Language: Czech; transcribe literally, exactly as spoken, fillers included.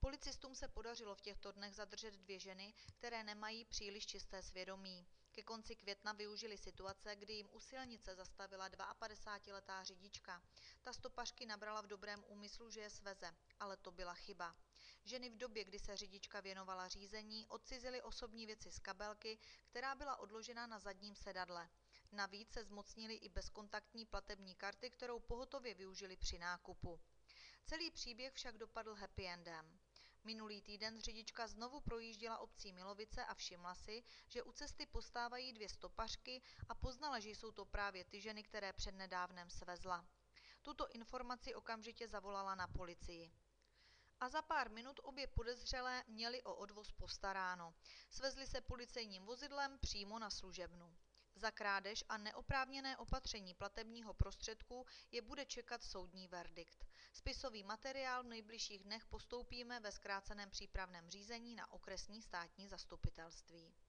Policistům se podařilo v těchto dnech zadržet dvě ženy, které nemají příliš čisté svědomí. Ke konci května využili situace, kdy jim u silnice zastavila padesátidvouletá řidička. Ta stopařky nabrala v dobrém úmyslu, že je sveze, ale to byla chyba. Ženy v době, kdy se řidička věnovala řízení, odcizily osobní věci z kabelky, která byla odložena na zadním sedadle. Navíc se zmocnili i bezkontaktní platební karty, kterou pohotově využili při nákupu. Celý příběh však dopadl happy endem. Minulý týden řidička znovu projížděla obcí Milovice a všimla si, že u cesty postávají dvě stopařky a poznala, že jsou to právě ty ženy, které přednedávnem svezla. Tuto informaci okamžitě zavolala na policii. A za pár minut obě podezřelé měly o odvoz postaráno. Svezli se policejním vozidlem přímo na služebnu. Za krádež a neoprávněné opatření platebního prostředku je bude čekat soudní verdikt. Spisový materiál v nejbližších dnech postoupíme ve zkráceném přípravném řízení na okresní státní zastupitelství.